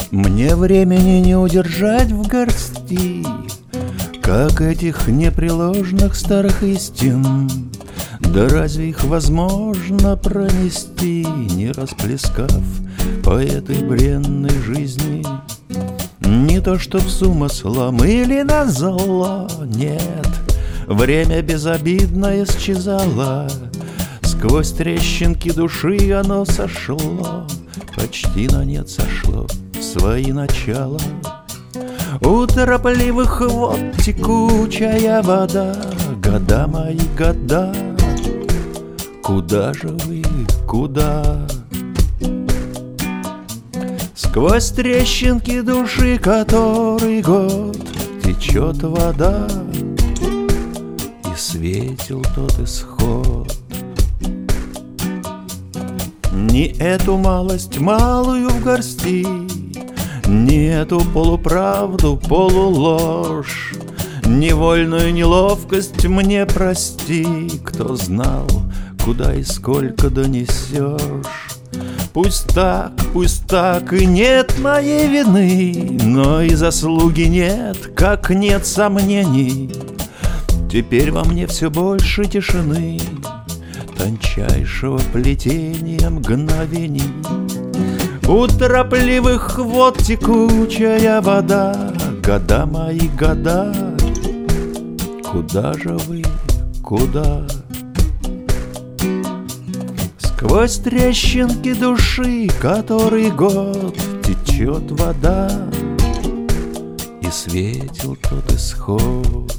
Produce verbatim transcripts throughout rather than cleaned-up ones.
Мне времени не удержать в горсти, как этих непреложных старых истин. Да разве их возможно пронести, не расплескав по этой бренной жизни? Не то чтоб с умыслом или назло, нет, время безобидно исчезало. Сквозь трещинки души оно сошло, почти на нет сошло в свои начала. У торопливых вод текучая вода, года мои, года. Куда же вы, куда? Сквозь трещинки души, который год течет вода, и светил тот исход. Не эту малость малую в горсти, не эту полуправду, полуложь, невольную неловкость мне прости, кто знал, куда и сколько донесешь. Пусть так, пусть так, и нет моей вины, но и заслуги нет, как нет сомнений. Теперь во мне все больше тишины, тончайшего плетения мгновений. У торопливых вод текучая вода, года мои, года. Куда же вы, куда? Сквозь трещинки души, который год течет вода, и светил тот исход.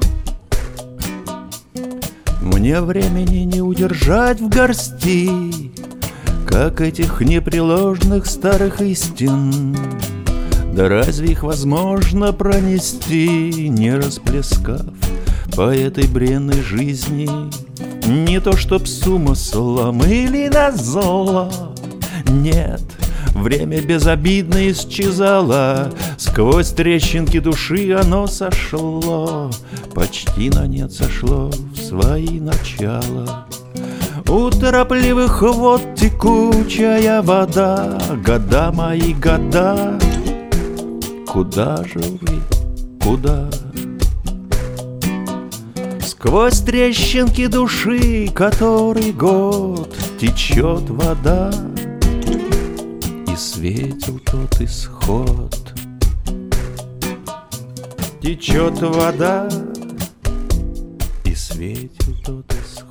Мне времени не удержать в горсти, как этих непреложных старых истин. Да разве их возможно пронести, не расплескав по этой бренной жизни? Не то чтоб с умыслом или назло, нет, время безобидно исчезало. Сквозь трещинки души оно сошло, почти на нет сошло в свои начала. У торопливых вод текучая вода, года мои, года. Куда же вы, куда? Сквозь трещинки души, который год течет вода, и светил тот исход. Течет вода, и светил тот исход.